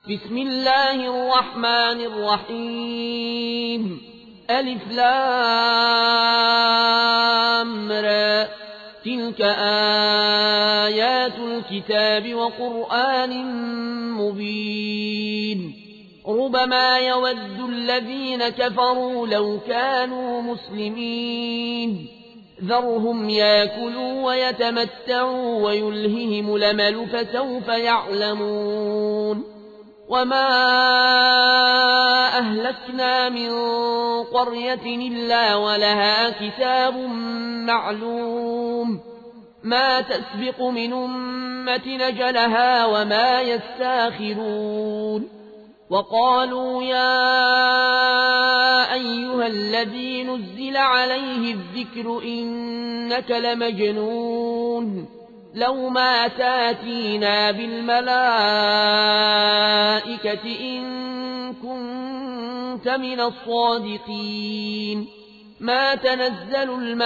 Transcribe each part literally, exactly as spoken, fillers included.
بسم الله الرحمن الرحيم ألف لام را تلك آيات الكتاب وقرآن مبين ربما يود الذين كفروا لو كانوا مسلمين ذرهم ياكلوا ويتمتعوا ويلههم الأمل فسوف يعلمون وما أهلكنا من قرية إلا ولها كتاب معلوم ما تسبق من أمة نجلها وما يستاخرون وقالوا يا أيها الذي نزل عليه الذكر إنك لمجنون لو ما تاتينا بالملائكة إن كنت من الصادقين ما تنزل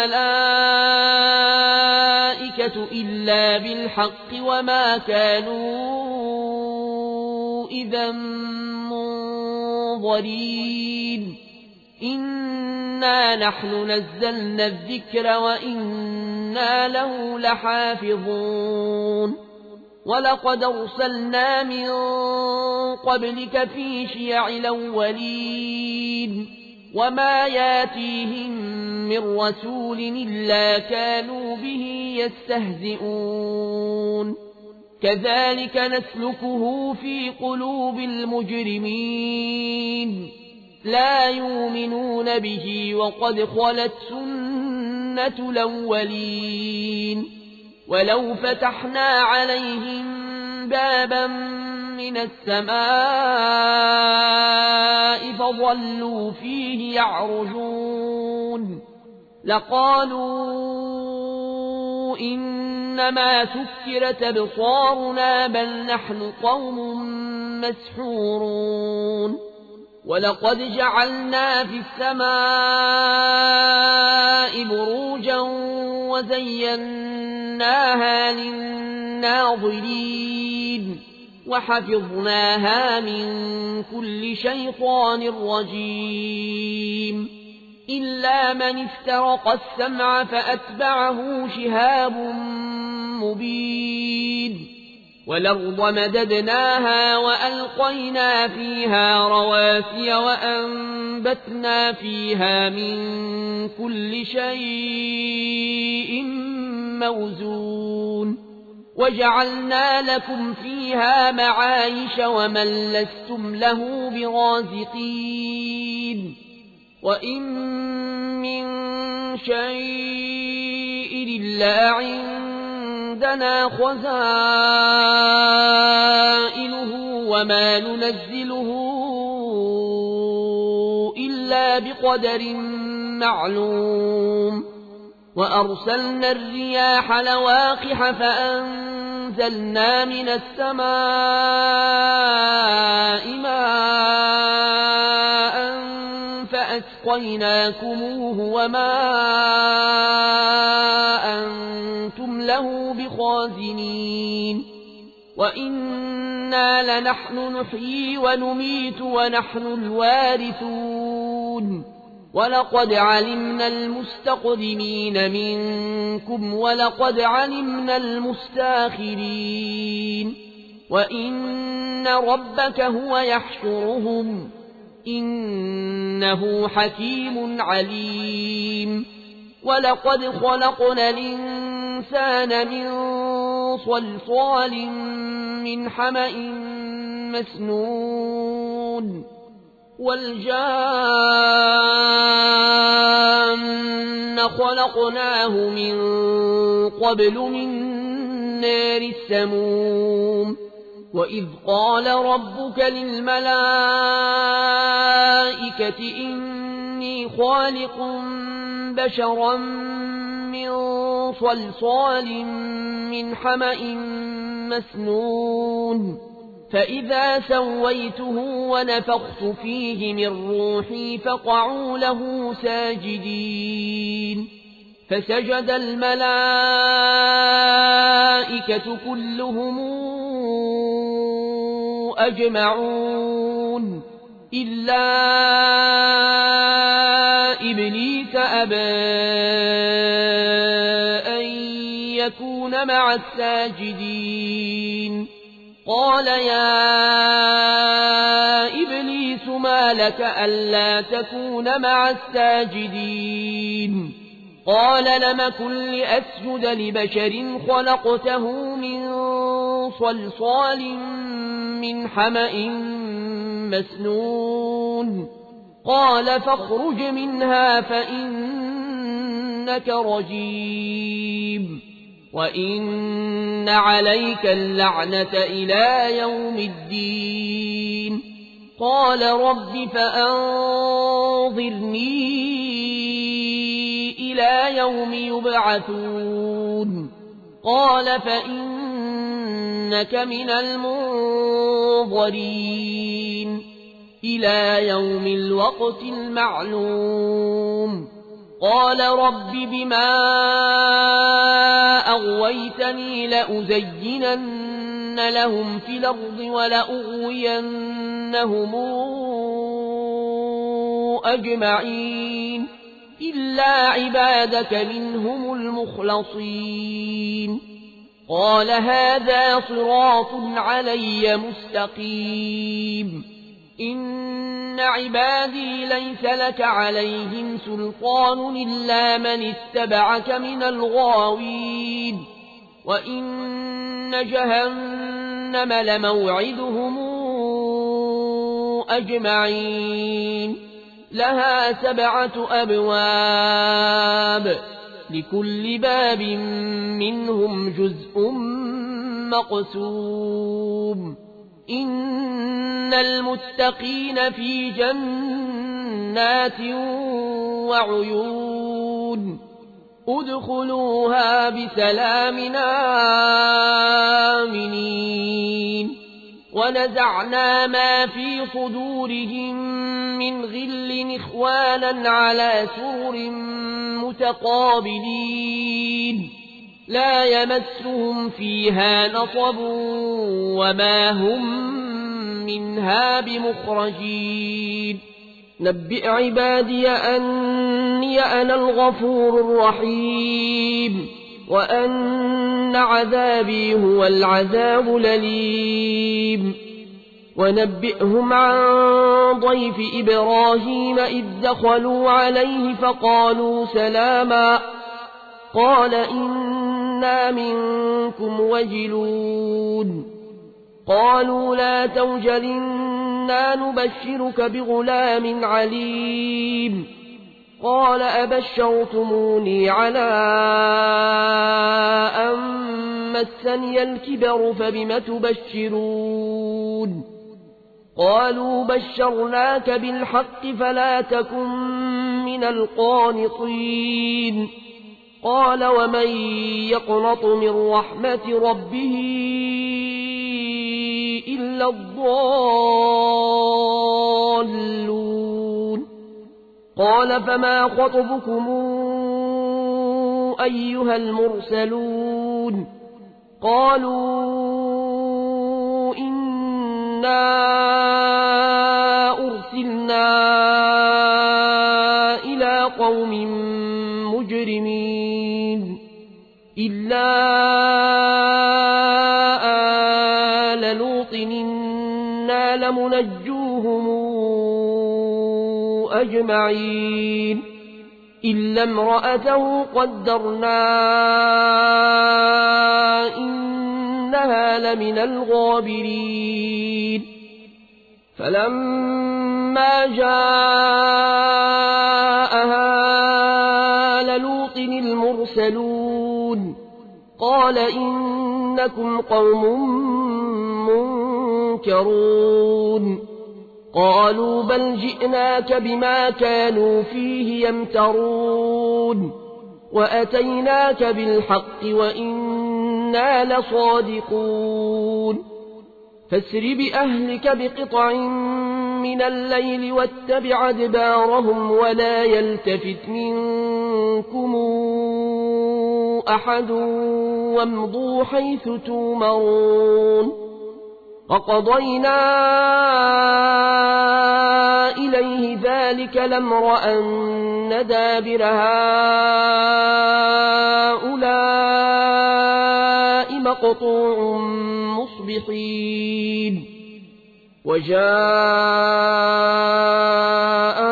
الملائكة إلا بالحق وما كانوا إذا منظرين إنا نحن نزلنا الذكر وإنا له لحافظون ولقد أرسلنا من قبلك في شيع الأولين وما ياتيهم من رسول إلا كانوا به يستهزئون كذلك نسلكه في قلوب المجرمين لا يؤمنون به وقد خلت سنة الأولين ولو فتحنا عليهم بابا من السماء فظلوا فيه يعرجون لقالوا إنما سكرت أبصارنا بل نحن قوم مسحورون ولقد جعلنا في السماء بروجا وزيناها للناظرين وحفظناها من كل شيطان رجيم إلا من افترق السمع فأتبعه شهاب مبين والأرض مددناها وألقينا فيها رواسي وأنبتنا فيها من كل شيء موزون وجعلنا لكم فيها معايش ومن لستم له برازقين وإن من شيء إلا عندنا خزائنه وما ننزله إلا بقدر معلوم وأرسلنا الرياح لواقح فأنزلنا من السماء ماء فأسقيناكموه وما أنتم له بخازنين وإنا لنحن نحيي ونميت ونحن الوارثون ولقد علمنا المستقدمين منكم ولقد علمنا المستاخرين وإن ربك هو يحشرهم إنه حكيم عليم ولقد خلقنا الإنسان من صلصال من حمأ مسنون والجان خلقناه من قبل من نار السموم وإذ قال ربك للملائكة إني خالق بشرا من صلصال من حمأ مسنون فإذا سويته ونفخت فيه من روحي فقعوا له ساجدين فسجد الملائكة كلهم أجمعون إلا إبليس أبى أن يكون مع الساجدين قال يا إبليس ما لك ألا تكون مع الساجدين قال لم كن لأسجد لبشر خلقته من صلصال من حمأ مسنون قال فاخرج منها فإنك رجيم وإن عليك اللعنة إلى يوم الدين قال رب فأنظرني إلى يوم يبعثون قال فإنك من المنظرين إلى يوم الوقت المعلوم قال رب بما أغويتني لأزينن لهم في الأرض ولأغوينهم أجمعين إلا عبادك منهم المخلصين قال هذا صراط علي مستقيم إن عبادي ليس لك عليهم سلطان إلا من اتبعك من الغاوين وإن جهنم لموعدهم أجمعين لها سبعة أبواب لكل باب منهم جزء مقسوم إن المتقين في جنات وعيون ادخلوها بسلام آمنين ونزعنا ما في صدورهم من غل إخوانا على سرر متقابلين لا يمسهم فيها نصب وما هم منها بمخرجين نبئ عبادي أني أنا الغفور الرحيم وأن عذابي هو العذاب الأليم ونبئهم عن ضيف إبراهيم إذ دخلوا عليه فقالوا سلاما قال إنا منكم وجلون قالوا لا توجل إنا نبشرك بغلام عليم قال أبشرتموني على أن مسني الكبر فبم تبشرون قالوا بشرناك بالحق فلا تكن من القانطين قال ومن يقنط من رحمة ربه إلا الضالون قال فما خطبكم أيها المرسلون قالوا إنا أرسلنا إلى قوم مجرمين إلا آل لوط إنا لمنجوهم أجمعين إلا امرأته قدرنا إنها لمن الغابرين فلما جاءها لوط المرسلون قال إنكم قوم منكرون قالوا بل جئناك بما كانوا فيه يمترون وأتيناك بالحق وإنا لصادقون فاسر بأهلك بقطع من الليل واتبع أدبارهم ولا يلتفت منكم أحد وامضوا حيث تومرون وقضينا إليه ذلك الأمر أن دابر هؤلاء مقطوع مصبحين وجاء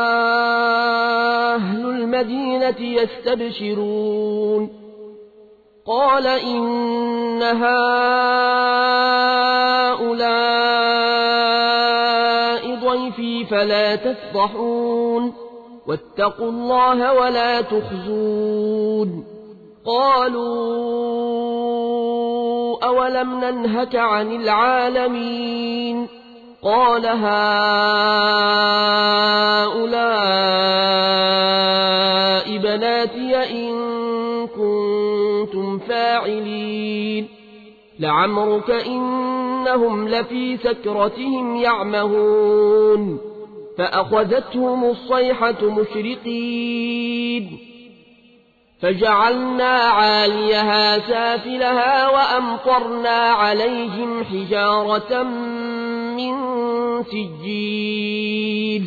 أهل المدينة يستبشرون قال إن هؤلاء ضيفي فلا تفضحون واتقوا الله ولا تخزون قالوا أولم ننهك عن العالمين قال هؤلاء بناتي إن كنتم فاعلين لعمرك إنهم لفي سكرتهم يعمهون فأخذتهم الصيحة مشرقين فجعلنا عاليها سافلها وأمطرنا عليهم حجارة من سجيل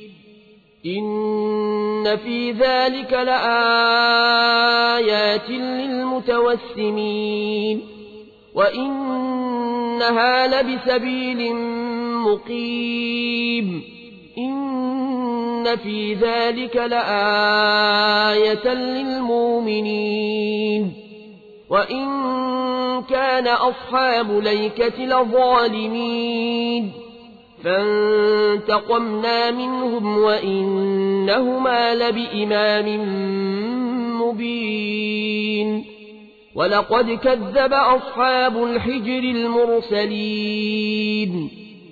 إن في ذلك لآيات للمتوسمين وإنها لبسبيل مقيم إن في ذلك لآية للمؤمنين وإن كان أصحاب ليكة لظالمين فانتقمنا منهم وإنهما لبإمام مبين ولقد كذب أصحاب الحجر المرسلين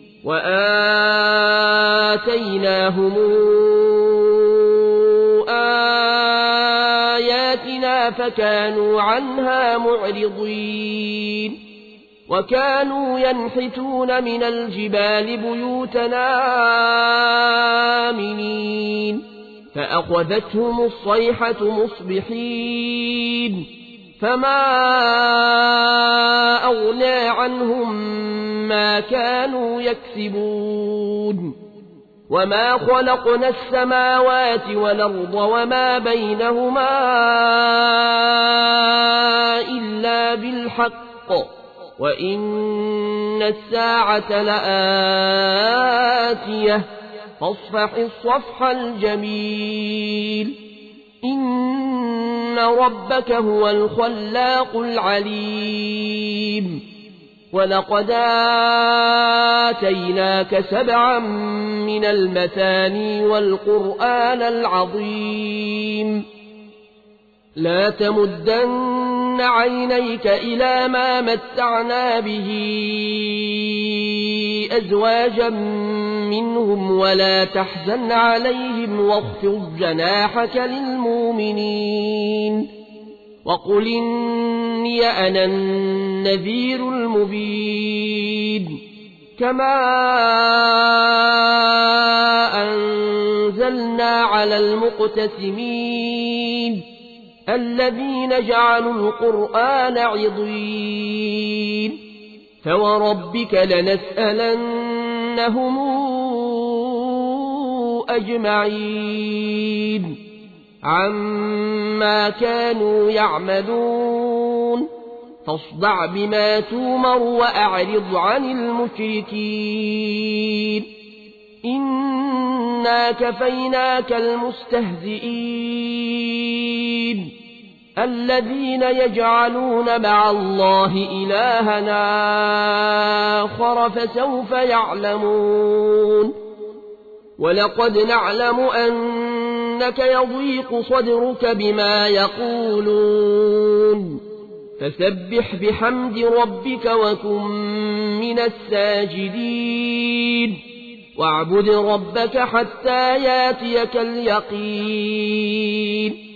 وآتيناهم آياتنا فكانوا عنها معرضين وكانوا ينحتون من الجبال بيوتنا آمنين فأخذتهم الصيحة مصبحين فما أغنى عنهم ما كانوا يكسبون وما خلقنا السماوات والأرض وما بينهما إلا بالحق وإن الساعة لآتية فاصفح الصفح الجميل إن ربك هو الخلاق العليم ولقد آتيناك سبعا من المثاني والقرآن العظيم لا تمدن عينيك إلى ما متعنا به أزواجا منهم ولا تحزن عليهم واخفض جناحك للمؤمنين وقل إني أنا النذير المبين كما أنزلنا على المقتسمين الذين جعلوا القرآن عضين فوربك لنسألنهم أجمعين عما كانوا يعملون فاصدع بما تومر وأعرض عن المشركين إنا كفيناك المستهزئين الذين يجعلون مع الله إلهنا آخر فسوف يعلمون ولقد نعلم أنك يضيق صدرك بما يقولون فسبح بحمد ربك وكن من الساجدين واعبد ربك حتى ياتيك اليقين